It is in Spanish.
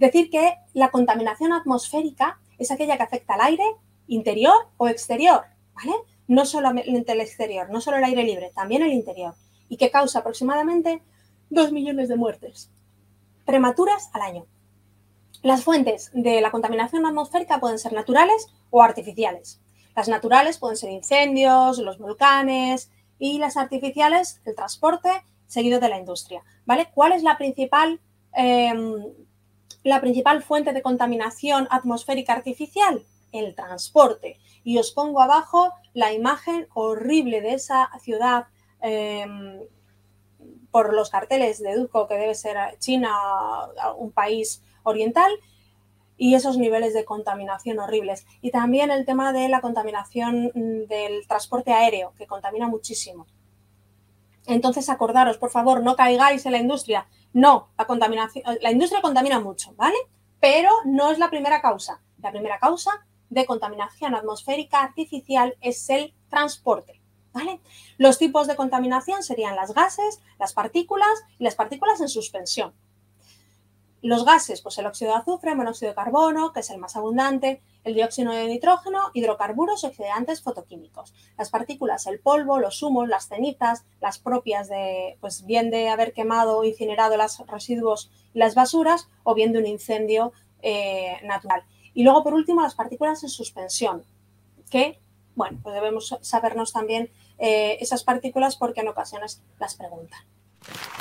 Decir que la contaminación atmosférica es aquella que afecta al aire interior o exterior, ¿vale? No solamente el exterior, no solo el aire libre, también el interior, y que causa aproximadamente 2 millones de muertes prematuras al año. Las fuentes de la contaminación atmosférica pueden ser naturales o artificiales. Las naturales pueden ser incendios, los volcanes, y las artificiales, el transporte seguido de la industria, ¿vale? ¿Cuál es la principal fuente de contaminación atmosférica artificial? El transporte. Y os pongo abajo la imagen horrible de esa ciudad por los carteles, deduzco que debe ser China, un país oriental, y esos niveles de contaminación horribles. Y también el tema de la contaminación del transporte aéreo, que contamina muchísimo. Entonces, acordaros, por favor, no caigáis en la industria. No, la industria contamina mucho, ¿vale? Pero no es la primera causa. La primera causa de contaminación atmosférica artificial es el transporte, ¿vale? Los tipos de contaminación serían las gases, las partículas y las partículas en suspensión. Los gases, pues el óxido de azufre, monóxido de carbono, que es el más abundante, el dióxido de nitrógeno, hidrocarburos y oxidantes fotoquímicos. Las partículas, el polvo, los humos, las cenizas, las propias de, pues bien de haber quemado o incinerado los residuos y las basuras, o bien de un incendio natural. Y luego, por último, las partículas en suspensión, que, bueno, pues debemos sabernos también esas partículas porque en ocasiones las preguntan.